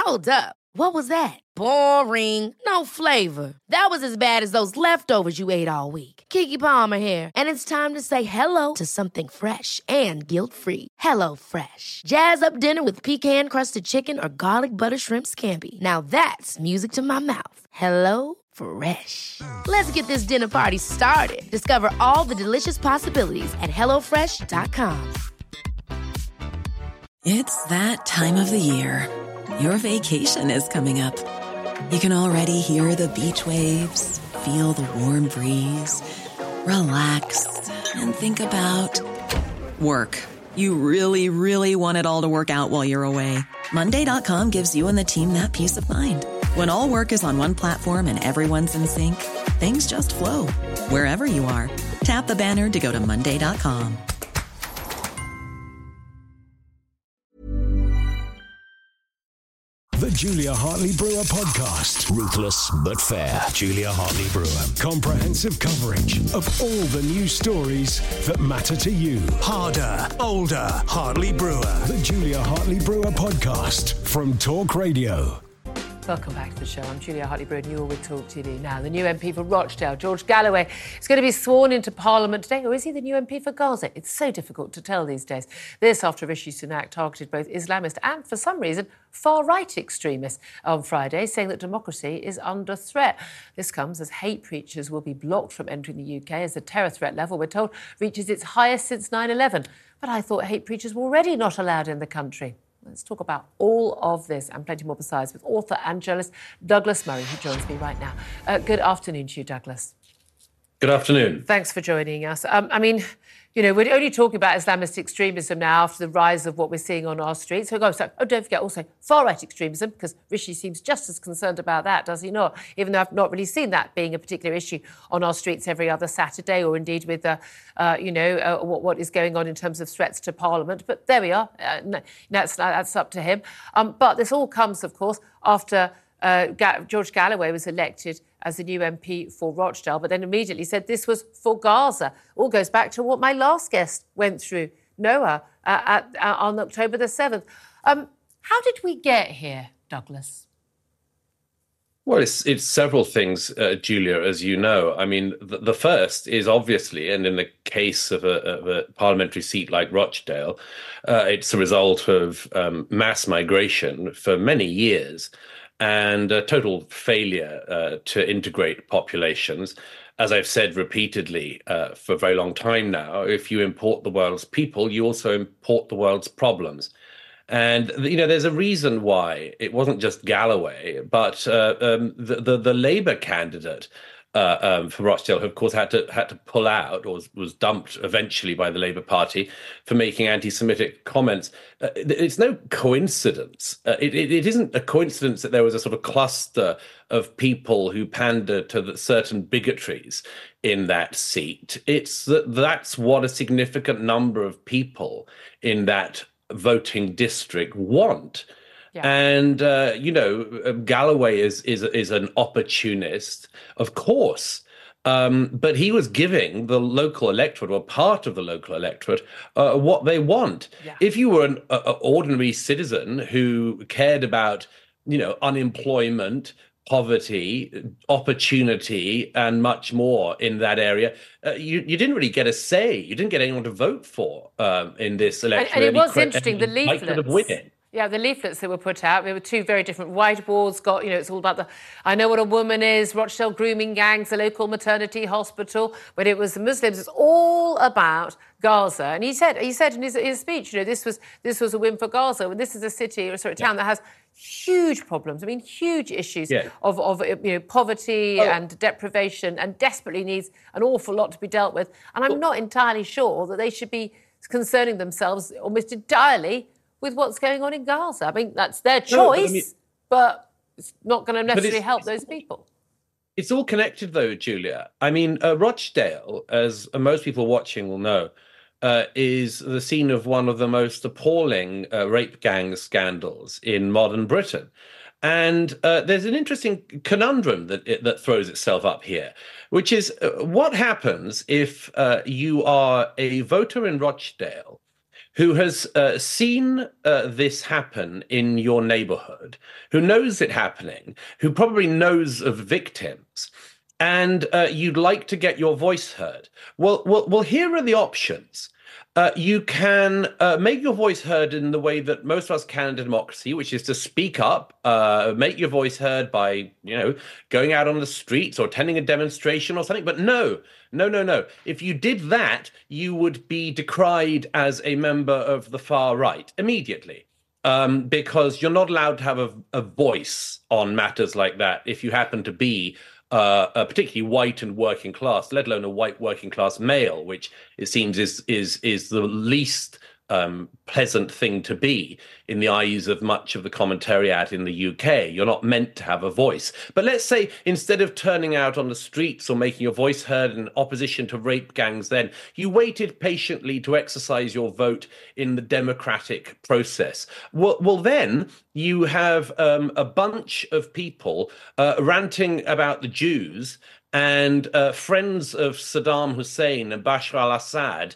Hold up. What was that? Boring. No flavor. That was as bad as those leftovers you ate all week. Keke Palmer here, and it's time to say hello to something fresh and guilt-free. Hello Fresh. Jazz up dinner with pecan-crusted chicken or garlic butter shrimp scampi. Now that's music to my mouth. Hello Fresh. Let's get this dinner party started. Discover all the delicious possibilities at hellofresh.com. It's that time of the year. Your vacation is coming up. You can already hear the beach waves, feel the warm breeze, relax, and think about work. You really, really want it all to work out while you're away. Monday.com gives you and the team that peace of mind. When all work is on one platform and everyone's in sync, things just flow. Wherever you are, tap the banner to go to Monday.com. The Julia Hartley Brewer Podcast. Ruthless but fair. Julia Hartley Brewer. Comprehensive coverage of all the news stories that matter to you. Harder, older, Hartley Brewer. The Julia Hartley Brewer Podcast from Talk Radio. Welcome back to the show. I'm Julia Hartley-Brewer and you're with Talk TV now. The new MP for Rochdale, George Galloway, is going to be sworn into Parliament today. Or is he the new MP for Gaza? It's so difficult to tell these days. This after Rishi Sunak targeted both Islamist and, for some reason, far-right extremists on Friday, saying that democracy is under threat. This comes as hate preachers will be blocked from entering the UK as the terror threat level, we're told, reaches its highest since 9/11. But I thought hate preachers were already not allowed in the country. Let's talk about all of this and plenty more besides with author and journalist Douglas Murray, who joins me right now. Good afternoon to you, Douglas. Good afternoon. Thanks for joining us. We're only talking about Islamist extremism now after the rise of what we're seeing on our streets. Don't forget also far-right extremism, because Rishi seems just as concerned about that, does he not? Even though I've not really seen that being a particular issue on our streets every other Saturday, or indeed with, what is going on in terms of threats to Parliament. But there we are. That's up to him. But this all comes, of course, after George Galloway was elected as the new MP for Rochdale, but then immediately said this was for Gaza. All goes back to what my last guest went through, Noah, on October the 7th. How did we get here, Douglas? Well, it's several things, Julia, as you know. I mean, the first is obviously, and in the case of a parliamentary seat like Rochdale, it's a result of mass migration for many years and a total failure to integrate populations. As I've said repeatedly for a very long time now, if you import the world's people, you also import the world's problems. And, there's a reason why it wasn't just Galloway, but the Labour candidate for Rochdale, who, of course, had to pull out, or was dumped eventually by the Labour Party for making anti-Semitic comments. It's no coincidence. It isn't a coincidence that there was a sort of cluster of people who pander to certain bigotries in that seat. It's that's what a significant number of people in that voting district want. Yeah. And, Galloway is an opportunist, of course, but he was giving the local electorate, or part of the local electorate, what they want. Yeah. If you were an ordinary citizen who cared about, unemployment, poverty, opportunity, and much more in that area, you didn't really get a say. You didn't get anyone to vote for in this election. And it was interesting, the leaflets. Yeah, the leaflets that were put out, there were two very different whiteboards. It's all about I know what a woman is, Rochdale grooming gangs, the local maternity hospital. When it was the Muslims, it's all about Gaza. And he said in his speech, this was a win for Gaza. And this is a city, or a town that has huge problems. I mean, huge issues of poverty and deprivation, and desperately needs an awful lot to be dealt with. And I'm not entirely sure that they should be concerning themselves almost entirely with what's going on in Gaza. I mean, that's their choice, but it's not going to necessarily help those people. It's all connected, though, Julia. I mean, Rochdale, as most people watching will know, is the scene of one of the most appalling rape gang scandals in modern Britain. And there's an interesting conundrum that throws itself up here, which is what happens if you are a voter in Rochdale who has seen this happen in your neighborhood, who knows it happening, who probably knows of victims, and you'd like to get your voice heard. Well, here are the options. You can make your voice heard in the way that most of us can in a democracy, which is to speak up, make your voice heard by, going out on the streets or attending a demonstration or something. But no. If you did that, you would be decried as a member of the far right immediately. Because you're not allowed to have a voice on matters like that if you happen to be particularly white and working class, let alone a white working class male, which it seems is the least pleasant thing to be in the eyes of much of the commentariat in the UK. You're not meant to have a voice. But let's say instead of turning out on the streets or making your voice heard in opposition to rape gangs, then you waited patiently to exercise your vote in the democratic process. Well, then you have a bunch of people ranting about the Jews and friends of Saddam Hussein and Bashar al-Assad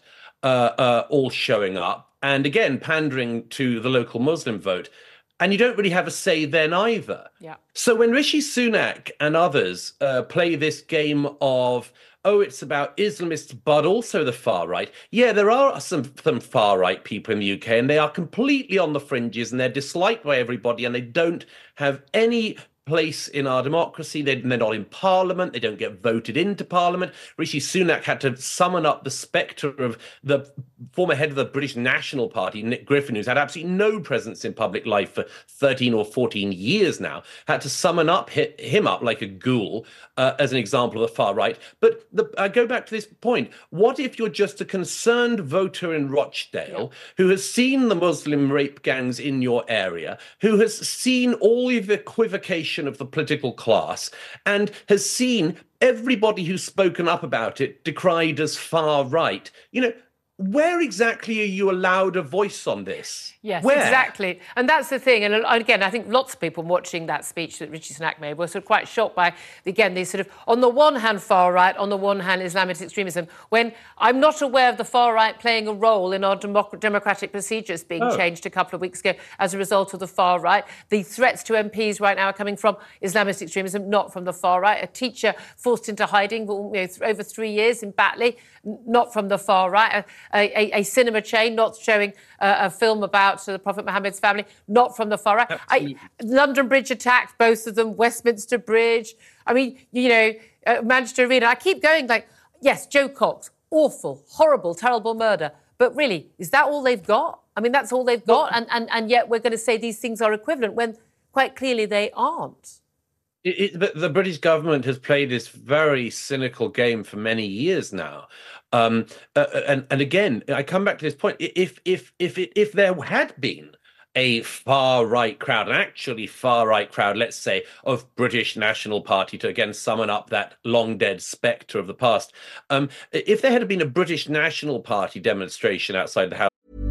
all showing up, and again, pandering to the local Muslim vote. And you don't really have a say then either. Yeah. So when Rishi Sunak and others play this game of, it's about Islamists, but also the far right. Yeah, there are some far right people in the UK, and they are completely on the fringes, and they're disliked by everybody, and they don't have any place in our democracy. They're not in Parliament. They don't get voted into Parliament. Rishi Sunak had to summon up the spectre of the former head of the British National Party, Nick Griffin, who's had absolutely no presence in public life for 13 or 14 years now, had to summon him up like a ghoul as an example of the far right. But I go back to this point. What if you're just a concerned voter in Rochdale who has seen the Muslim rape gangs in your area, who has seen all of the equivocation of the political class, and has seen everybody who's spoken up about it decried as far right? Where exactly are you allowed a voice on this? Yes, Where? Exactly. And that's the thing. And again, I think lots of people watching that speech that Rishi Sunak made were sort of quite shocked by, again, these sort of, on the one hand, far right, on the one hand, Islamist extremism, when I'm not aware of the far right playing a role in our democratic procedures being changed a couple of weeks ago as a result of the far right. The threats to MPs right now are coming from Islamist extremism, not from the far right. A teacher forced into hiding for over 3 years in Batley, not from the far right. A cinema chain not showing a film about the Prophet Muhammad's family, not from the far right. London Bridge attacks, both of them, Westminster Bridge. I mean, Manchester Arena. I keep going yes, Joe Cox, awful, horrible, terrible murder. But really, is that all they've got? I mean, that's all they've got. And yet we're going to say these things are equivalent when quite clearly they aren't. The British government has played this very cynical game for many years now. And again, I come back to this point. If there had been a far right crowd, an actually far right crowd, let's say, of British National Party, to again summon up that long dead spectre of the past, if there had been a British National Party demonstration outside the House.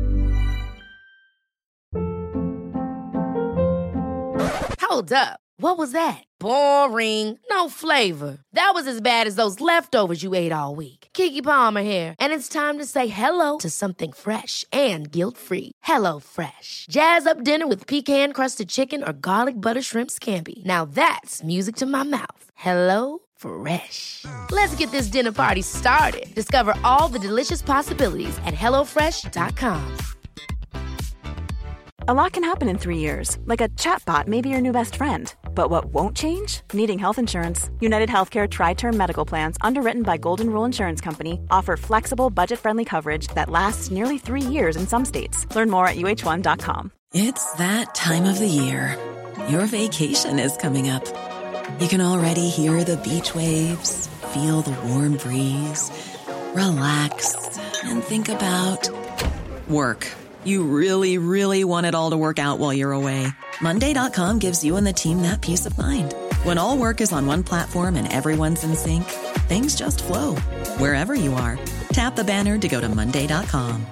Hold up. What was that? Boring. No flavor. That was as bad as those leftovers you ate all week. Keke Palmer here, and it's time to say hello to something fresh and guilt-free. Hello Fresh. Jazz up dinner with pecan-crusted chicken or garlic butter shrimp scampi. Now that's music to my mouth. Hello Fresh. Let's get this dinner party started. Discover all the delicious possibilities at hellofresh.com. A lot can happen in 3 years, like a chatbot may be your new best friend. But what won't change? Needing health insurance. United Healthcare Tri-Term Medical Plans, underwritten by Golden Rule Insurance Company, offer flexible, budget-friendly coverage that lasts nearly 3 years in some states. Learn more at uh1.com. It's that time of the year. Your vacation is coming up. You can already hear the beach waves, feel the warm breeze, relax, and think about work. You really, really want it all to work out while you're away. Monday.com gives you and the team that peace of mind. When all work is on one platform and everyone's in sync, things just flow. Wherever you are, tap the banner to go to Monday.com.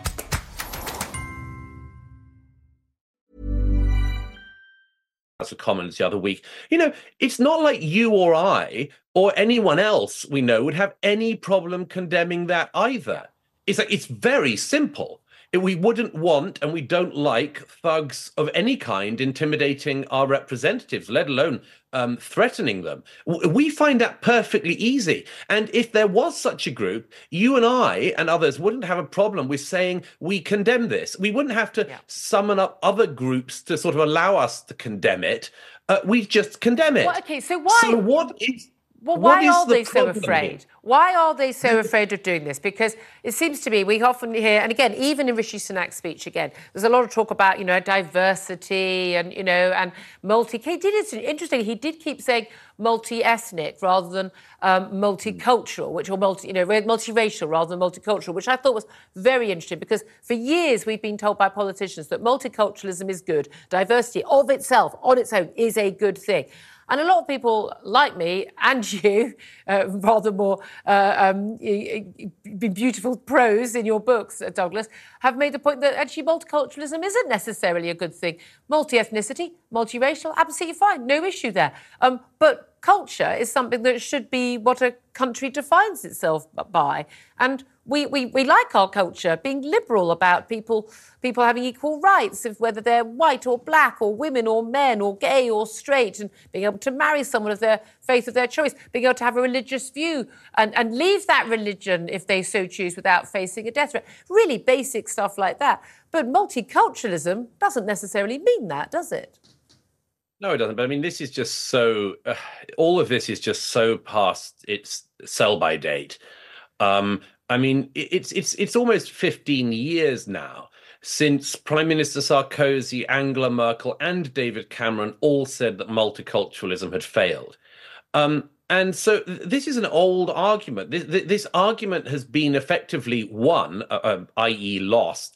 Of Commons the other week. It's not like you or I or anyone else we know would have any problem condemning that either. It's very simple. We wouldn't want and we don't like thugs of any kind intimidating our representatives, let alone threatening them. We find that perfectly easy. And if there was such a group, you and I and others wouldn't have a problem with saying we condemn this. We wouldn't have to summon up other groups to sort of allow us to condemn it. We just condemn it. Well, okay, so why? So what is? Well, why are the they so problem afraid? here? Why are they so afraid of doing this? Because it seems to me we often hear, and again, even in Rishi Sunak's speech, again, there's a lot of talk about, diversity and, and interesting, he did keep saying multi-ethnic rather than multicultural, multiracial rather than multicultural, which I thought was very interesting because for years we've been told by politicians that multiculturalism is good. Diversity of itself, on its own, is a good thing. And a lot of people like me and you, rather more beautiful prose in your books, Douglas, have made the point that actually multiculturalism isn't necessarily a good thing. Multi-ethnicity, multiracial, absolutely fine, no issue there. But culture is something that should be what a country defines itself by. And we like our culture, being liberal about people having equal rights, of whether they're white or black or women or men or gay or straight, and being able to marry someone of their faith of their choice, being able to have a religious view and leave that religion if they so choose without facing a death threat. Really basic stuff like that. But multiculturalism doesn't necessarily mean that, does it? No, it doesn't. But I mean, this is just so. All of this is just so past its sell-by date. I mean, it's almost 15 years now since Prime Minister Sarkozy, Angela Merkel, and David Cameron all said that multiculturalism had failed. And so this is an old argument. This argument has been effectively won, i.e. lost,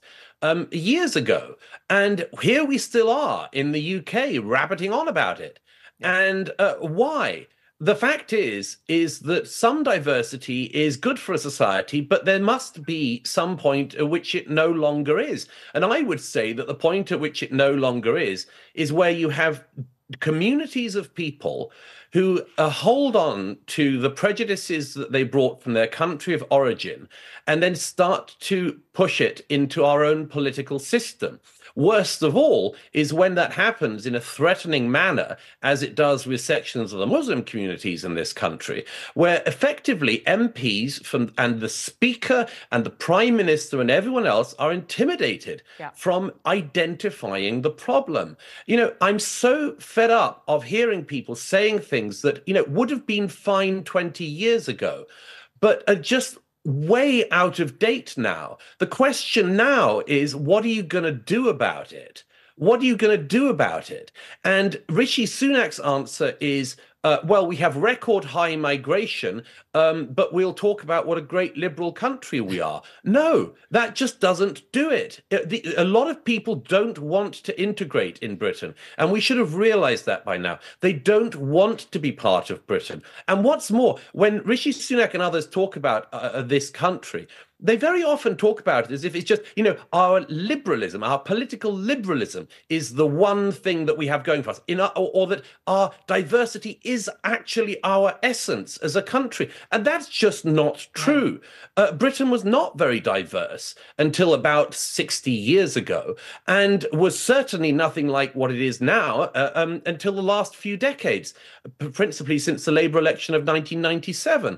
years ago. And here we still are in the UK rabbiting on about it. And why? The fact is that some diversity is good for a society, but there must be some point at which it no longer is. And I would say that the point at which it no longer is where you have communities of people who hold on to the prejudices that they brought from their country of origin and then start to push it into our own political system. Worst of all is when that happens in a threatening manner, as it does with sections of the Muslim communities in this country, where effectively MPs and the Speaker and the Prime Minister and everyone else are intimidated from identifying the problem. I'm so fed up of hearing people saying things that, would have been fine 20 years ago, but are just way out of date now. The question now is, what are you going to do about it? What are you going to do about it? And Rishi Sunak's answer is, well, we have record high migration, but we'll talk about what a great liberal country we are. No, that just doesn't do it. A lot of people don't want to integrate in Britain, and we should have realized that by now. They don't want to be part of Britain. And what's more, when Rishi Sunak and others talk about this country, they very often talk about it as if it's just, our liberalism, our political liberalism is the one thing that we have going for us, or that our diversity is actually our essence as a country. And that's just not true. Britain was not very diverse until about 60 years ago, and was certainly nothing like what it is now until the last few decades, principally since the Labour election of 1997.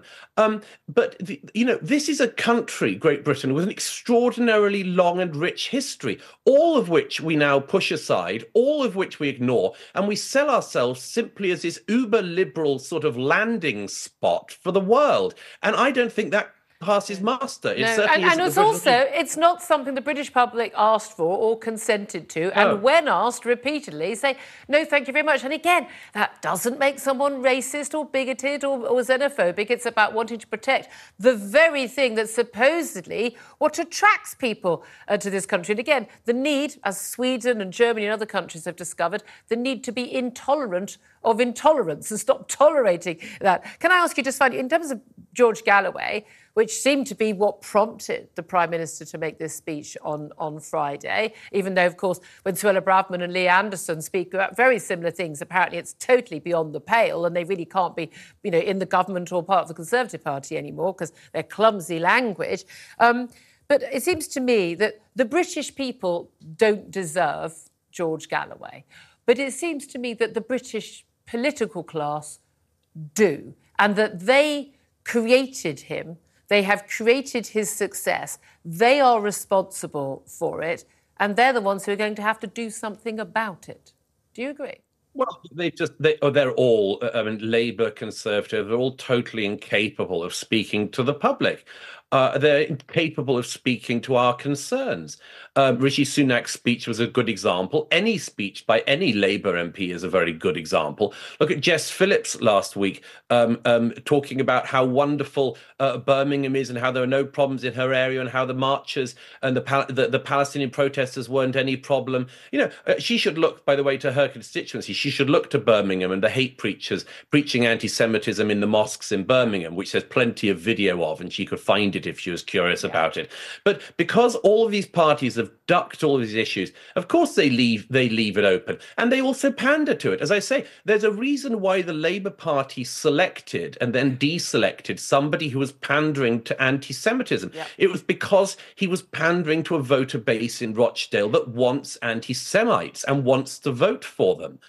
But this is a country, Great Britain, with an extraordinarily long and rich history, all of which we now push aside, all of which we ignore, and we sell ourselves simply as this uber-liberal sort of landing spot for the world. And I don't think that passes muster. It certainly and it's also, it's not something the British public asked for or consented to, and when asked repeatedly, say, no, thank you very much. And again, that doesn't make someone racist or bigoted or xenophobic. It's about wanting to protect the very thing that supposedly what attracts people to this country. And again, the need, as Sweden and Germany and other countries have discovered, the need to be intolerant of intolerance and stop tolerating that. Can I ask you just finally, in terms of George Galloway, which seemed to be what prompted the Prime Minister to make this speech on Friday, even though, of course, when Suella Braverman and Lee Anderson speak about very similar things, apparently it's totally beyond the pale and they really can't be, in the government or part of the Conservative Party anymore because they're clumsy language. But it seems to me that the British people don't deserve George Galloway. But it seems to me that the British political class do, and that they created him. They have created his success. They are responsible for it, and they're the ones who are going to have to do something about it. Do you agree? Well, they're all, Labour, Conservative, they're all totally incapable of speaking to the public. They're incapable of speaking to our concerns. Rishi Sunak's speech was a good example. Any speech by any Labour MP is a very good example. Look at Jess Phillips last week talking about how wonderful Birmingham is and how there are no problems in her area and how the marchers and the Palestinian protesters weren't any problem. She should look, by the way, to her constituency. She should look to Birmingham and the hate preachers preaching anti-Semitism in the mosques in Birmingham, which there's plenty of video of, and she could find it if she was curious about it. But because all of these parties have ducked all of these issues, of course they leave it open, and they also pander to it. As I say, there's a reason why the Labour Party selected and then deselected somebody who was pandering to anti-Semitism. Yeah. It was because he was pandering to a voter base in Rochdale that wants anti-Semites and wants to vote for them.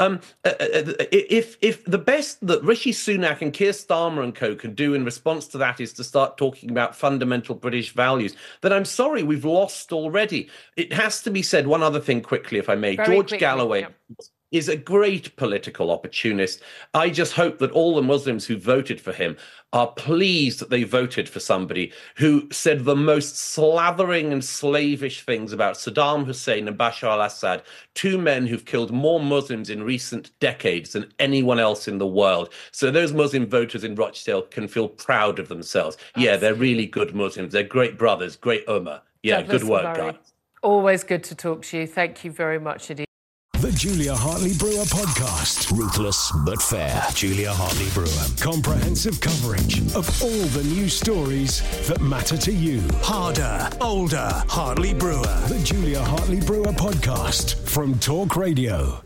If the best that Rishi Sunak and Keir Starmer and co can do in response to that is to start talking about fundamental British values, then I'm sorry, we've lost already. It has to be said, one other thing quickly, if I may. George Galloway is a great political opportunist. I just hope that all the Muslims who voted for him are pleased that they voted for somebody who said the most slathering and slavish things about Saddam Hussein and Bashar al-Assad, two men who've killed more Muslims in recent decades than anyone else in the world. So those Muslim voters in Rochdale can feel proud of themselves. Absolutely. Yeah, they're really good Muslims. They're great brothers, great ummah. Yeah, Douglas good work, guys. Always good to talk to you. Thank you very much indeed. The Julia Hartley-Brewer Podcast. Ruthless but fair. Julia Hartley-Brewer. Comprehensive coverage of all the news stories that matter to you. Harder, older, Hartley-Brewer. The Julia Hartley-Brewer Podcast from Talk Radio.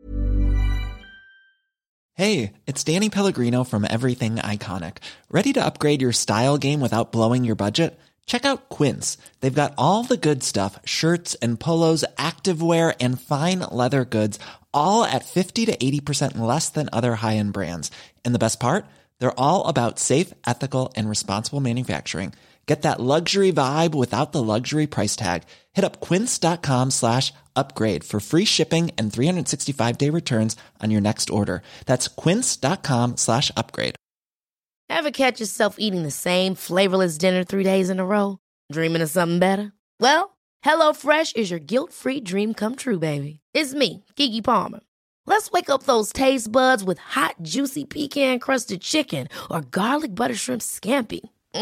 Hey, it's Danny Pellegrino from Everything Iconic. Ready to upgrade your style game without blowing your budget? Check out Quince. They've got all the good stuff, shirts and polos, activewear, and fine leather goods, all at 50 to 80% less than other high-end brands. And the best part? They're all about safe, ethical, and responsible manufacturing. Get that luxury vibe without the luxury price tag. Hit up quince.com/upgrade for free shipping and 365-day returns on your next order. That's quince.com/upgrade. Ever catch yourself eating the same flavorless dinner 3 days in a row? Dreaming of something better? Well, HelloFresh is your guilt-free dream come true, baby. It's me, Keke Palmer. Let's wake up those taste buds with hot, juicy pecan-crusted chicken or garlic butter shrimp scampi.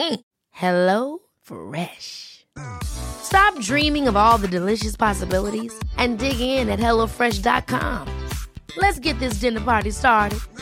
HelloFresh. Stop dreaming of all the delicious possibilities and dig in at HelloFresh.com. Let's get this dinner party started.